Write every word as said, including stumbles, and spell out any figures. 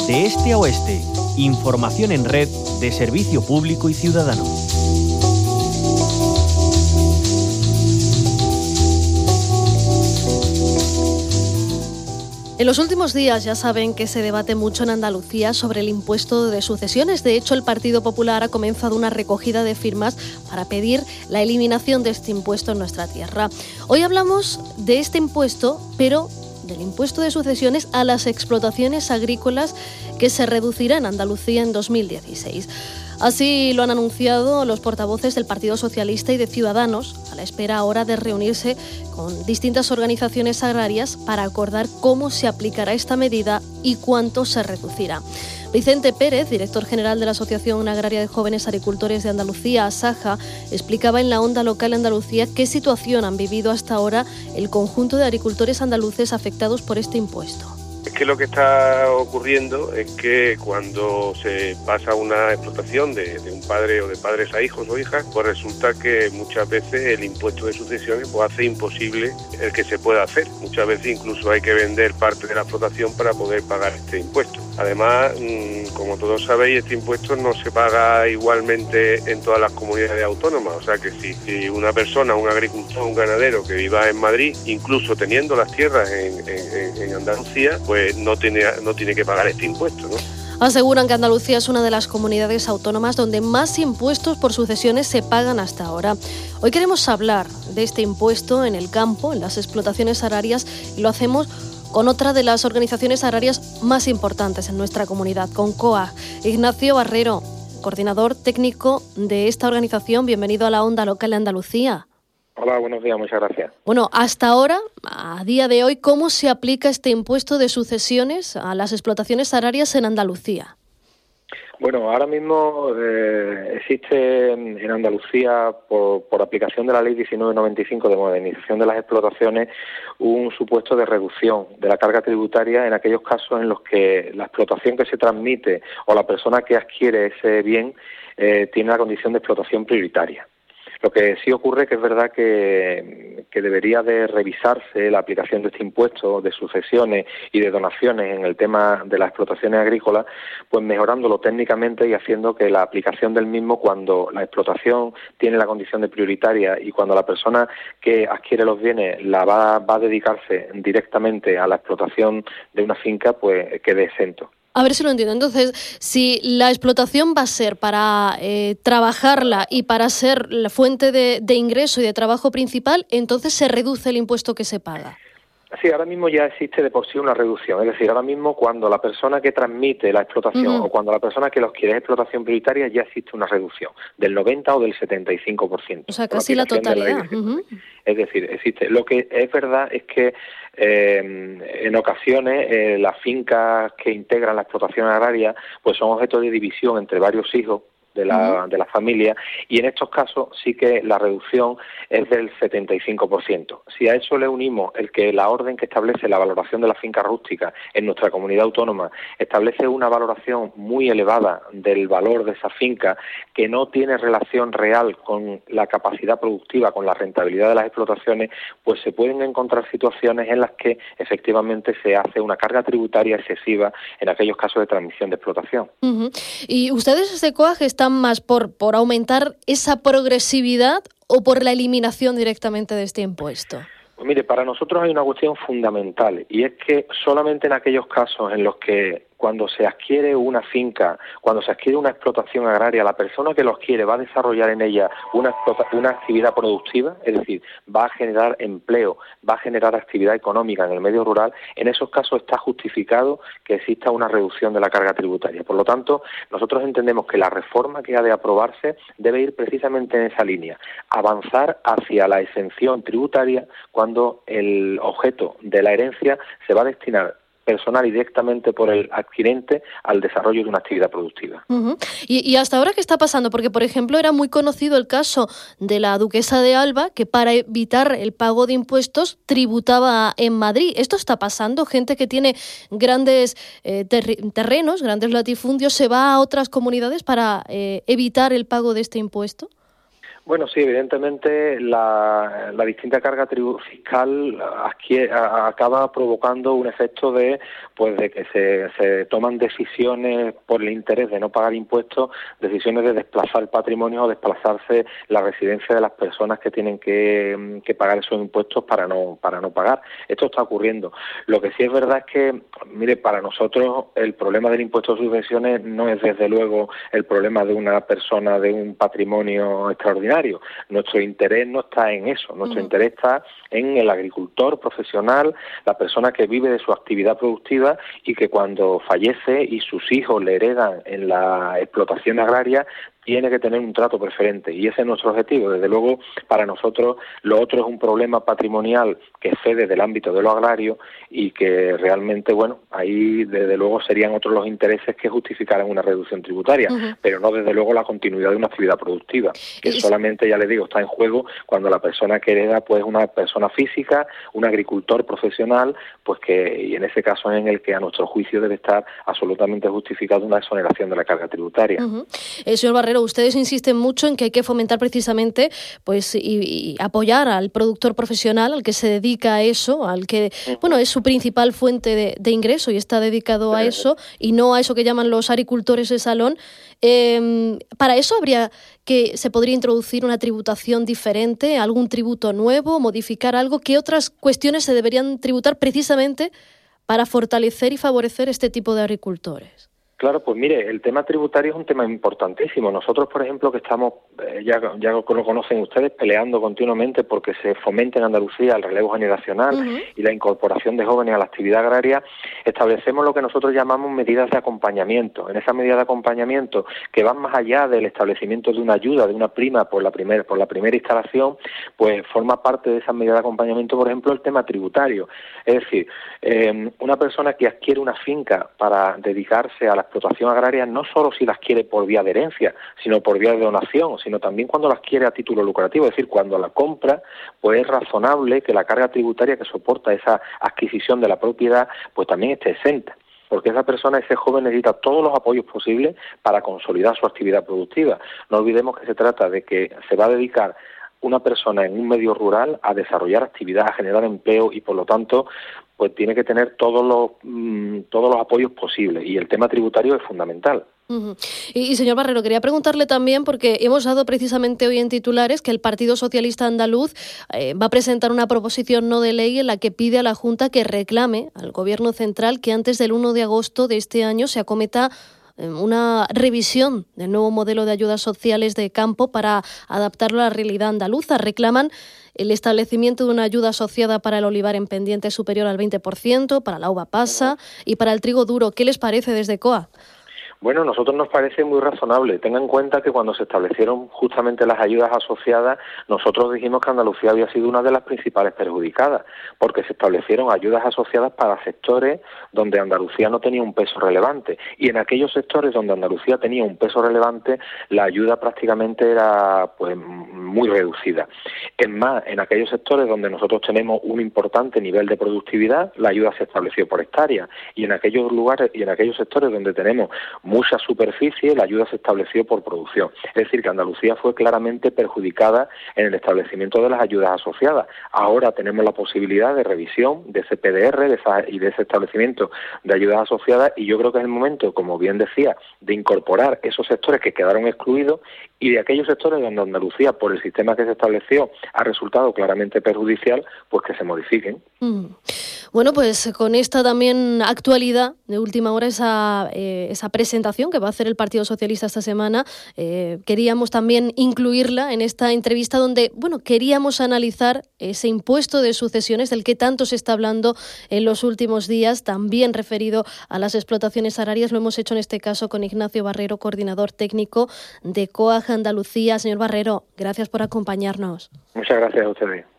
De este a oeste, información en red de servicio público y ciudadano. En los últimos días ya saben que se debate mucho en Andalucía sobre el impuesto de sucesiones. De hecho, el Partido Popular ha comenzado una recogida de firmas para pedir la eliminación de este impuesto en nuestra tierra. Hoy hablamos de este impuesto, pero del impuesto de sucesiones a las explotaciones agrícolas que se reducirá en Andalucía en dos mil dieciséis. Así lo han anunciado los portavoces del Partido Socialista y de Ciudadanos, a la espera ahora de reunirse con distintas organizaciones agrarias para acordar cómo se aplicará esta medida y cuánto se reducirá. Vicente Pérez, director general de la Asociación Agraria de Jóvenes Agricultores de Andalucía, ASAJA, explicaba en la Onda Local Andalucía qué situación han vivido hasta ahora el conjunto de agricultores andaluces afectados por este impuesto. Es que lo que está ocurriendo es que cuando se pasa una explotación de, de un padre o de padres a hijos o hijas, pues resulta que muchas veces el impuesto de sucesiones pues hace imposible el que se pueda hacer. Muchas veces incluso hay que vender parte de la explotación para poder pagar este impuesto. Además, como todos sabéis, este impuesto no se paga igualmente en todas las comunidades autónomas. O sea que si, si una persona, un agricultor, un ganadero que viva en Madrid, incluso teniendo las tierras en, en, en Andalucía, pues no tiene, no tiene que pagar este impuesto, ¿no? Aseguran que Andalucía es una de las comunidades autónomas donde más impuestos por sucesiones se pagan hasta ahora. Hoy queremos hablar de este impuesto en el campo, en las explotaciones agrarias, y lo hacemos con otra de las organizaciones agrarias más importantes en nuestra comunidad, con COAG. Ignacio Barrero, coordinador técnico de esta organización, bienvenido a la Onda Local de Andalucía. Hola, buenos días, muchas gracias. Bueno, hasta ahora, a día de hoy, ¿cómo se aplica este impuesto de sucesiones a las explotaciones agrarias en Andalucía? Bueno, ahora mismo eh, existe en Andalucía, por, por aplicación de la Ley diecinueve noventa y cinco de modernización de las explotaciones, un supuesto de reducción de la carga tributaria en aquellos casos en los que la explotación que se transmite o la persona que adquiere ese bien eh, tiene la condición de explotación prioritaria. Lo que sí ocurre que es verdad que, que debería de revisarse la aplicación de este impuesto de sucesiones y de donaciones en el tema de las explotaciones agrícolas, pues mejorándolo técnicamente y haciendo que la aplicación del mismo, cuando la explotación tiene la condición de prioritaria y cuando la persona que adquiere los bienes la va, va a dedicarse directamente a la explotación de una finca, pues quede exento. A ver si lo entiendo. Entonces, si la explotación va a ser para eh, trabajarla y para ser la fuente de, de ingreso y de trabajo principal, entonces se reduce el impuesto que se paga. Sí, ahora mismo ya existe de por sí una reducción. Es decir, ahora mismo cuando la persona que transmite la explotación uh-huh. o cuando la persona que los quiere es explotación prioritaria, ya existe una reducción del noventa o del setenta y cinco por ciento. O sea, casi la totalidad. La uh-huh. Es decir, existe. Lo que es verdad es que eh, en ocasiones eh, las fincas que integran la explotación agraria pues son objeto de división entre varios hijos de la, de la familia, y en estos casos sí que la reducción es del setenta y cinco por ciento. Si a eso le unimos el que la orden que establece la valoración de la finca rústica en nuestra comunidad autónoma establece una valoración muy elevada del valor de esa finca que no tiene relación real con la capacidad productiva, con la rentabilidad de las explotaciones, pues se pueden encontrar situaciones en las que efectivamente se hace una carga tributaria excesiva en aquellos casos de transmisión de explotación. Uh-huh. ¿Y ustedes desde COAG están más por, por aumentar esa progresividad o por la eliminación directamente de este impuesto? Pues mire, para nosotros hay una cuestión fundamental, y es que solamente en aquellos casos en los que cuando se adquiere una finca, cuando se adquiere una explotación agraria, la persona que los quiere va a desarrollar en ella una, una actividad productiva, es decir, va a generar empleo, va a generar actividad económica en el medio rural, en esos casos está justificado que exista una reducción de la carga tributaria. Por lo tanto, nosotros entendemos que la reforma que ha de aprobarse debe ir precisamente en esa línea, avanzar hacia la exención tributaria cuando el objeto de la herencia se va a destinar personal y directamente por el adquirente al desarrollo de una actividad productiva. Uh-huh. Y, y hasta ahora, ¿qué está pasando? Porque, por ejemplo, era muy conocido el caso de la duquesa de Alba, que para evitar el pago de impuestos tributaba en Madrid. ¿Esto está pasando? Gente que tiene grandes eh, ter- terrenos, grandes latifundios, ¿se va a otras comunidades para eh, evitar el pago de este impuesto? Bueno, sí, evidentemente la, la distinta carga tribu- fiscal adquiere, a, acaba provocando un efecto de pues de que se, se toman decisiones por el interés de no pagar impuestos, decisiones de desplazar el patrimonio o desplazarse la residencia de las personas que tienen que, que pagar esos impuestos para no para no pagar. Esto está ocurriendo. Lo que sí es verdad es que, mire, para nosotros el problema del impuesto de sucesiones no es desde luego el problema de una persona de un patrimonio extraordinario. Nuestro interés no está en eso, nuestro uh-huh. interés está en el agricultor profesional, la persona que vive de su actividad productiva y que cuando fallece y sus hijos le heredan en la explotación agraria, tiene que tener un trato preferente, y ese es nuestro objetivo. Desde luego, para nosotros, lo otro es un problema patrimonial que excede del ámbito de lo agrario y que realmente, bueno, ahí desde luego serían otros los intereses que justificaran una reducción tributaria, uh-huh. pero no desde luego la continuidad de una actividad productiva, que y... solamente, ya les digo, está en juego cuando la persona que hereda pues una persona física, un agricultor profesional, pues que, y en ese caso es en el que a nuestro juicio debe estar absolutamente justificada una exoneración de la carga tributaria. Uh-huh. Eh, señor Barrero, ustedes insisten mucho en que hay que fomentar precisamente pues y, y apoyar al productor profesional, al que se dedica a eso, al que bueno es su principal fuente de, de ingreso y está dedicado a eso, y no a eso que llaman los agricultores de salón. Eh, para eso habría que se podría introducir una tributación diferente, algún tributo nuevo, modificar algo. ¿Qué otras cuestiones se deberían tributar precisamente para fortalecer y favorecer este tipo de agricultores? Claro, pues mire, el tema tributario es un tema importantísimo. Nosotros, por ejemplo, que estamos, eh, ya, ya lo conocen ustedes, peleando continuamente porque se fomente en Andalucía el relevo generacional uh-huh. y la incorporación de jóvenes a la actividad agraria, establecemos lo que nosotros llamamos medidas de acompañamiento. En esas medidas de acompañamiento que van más allá del establecimiento de una ayuda, de una prima por la, primer, por la primera instalación, pues forma parte de esas medidas de acompañamiento, por ejemplo, el tema tributario. Es decir, eh, una persona que adquiere una finca para dedicarse a la explotación agraria, no solo si las quiere por vía de herencia, sino por vía de donación, sino también cuando las quiere a título lucrativo, es decir, cuando la compra, pues es razonable que la carga tributaria que soporta esa adquisición de la propiedad, pues también esté exenta, porque esa persona, ese joven, necesita todos los apoyos posibles para consolidar su actividad productiva. No olvidemos que se trata de que se va a dedicar una persona en un medio rural a desarrollar actividad, a generar empleo y, por lo tanto, pues tiene que tener todos los mmm, todos los apoyos posibles, y el tema tributario es fundamental. Uh-huh. Y, y señor Barrero, quería preguntarle también, porque hemos dado precisamente hoy en titulares que el Partido Socialista Andaluz eh, va a presentar una proposición no de ley en la que pide a la Junta que reclame al Gobierno central que antes del uno de agosto de este año se acometa una revisión del nuevo modelo de ayudas sociales de campo para adaptarlo a la realidad andaluza. Reclaman el establecimiento de una ayuda asociada para el olivar en pendiente superior al veinte por ciento, para la uva pasa y para el trigo duro. ¿Qué les parece desde C O A? Bueno, a nosotros nos parece muy razonable. Tengan en cuenta que cuando se establecieron justamente las ayudas asociadas, nosotros dijimos que Andalucía había sido una de las principales perjudicadas, porque se establecieron ayudas asociadas para sectores donde Andalucía no tenía un peso relevante. Y en aquellos sectores donde Andalucía tenía un peso relevante, la ayuda prácticamente era pues muy reducida. Es más, en aquellos sectores donde nosotros tenemos un importante nivel de productividad, la ayuda se estableció por hectárea. Y en aquellos lugares y en aquellos sectores donde tenemos mucha superficie, la ayuda se estableció por producción. Es decir, que Andalucía fue claramente perjudicada en el establecimiento de las ayudas asociadas. Ahora tenemos la posibilidad de revisión de ese P D R de esa, y de ese establecimiento de ayudas asociadas, y yo creo que es el momento, como bien decía, de incorporar esos sectores que quedaron excluidos y de aquellos sectores donde Andalucía, por el sistema que se estableció, ha resultado claramente perjudicial, pues que se modifiquen. Mm. Bueno, pues con esta también actualidad de última hora, esa, eh, esa presentación que va a hacer el Partido Socialista esta semana, eh, queríamos también incluirla en esta entrevista donde, bueno, queríamos analizar ese impuesto de sucesiones del que tanto se está hablando en los últimos días, también referido a las explotaciones agrarias. Lo hemos hecho en este caso con Ignacio Barrero, coordinador técnico de C O A G Andalucía. Señor Barrero, gracias por acompañarnos. Muchas gracias a ustedes.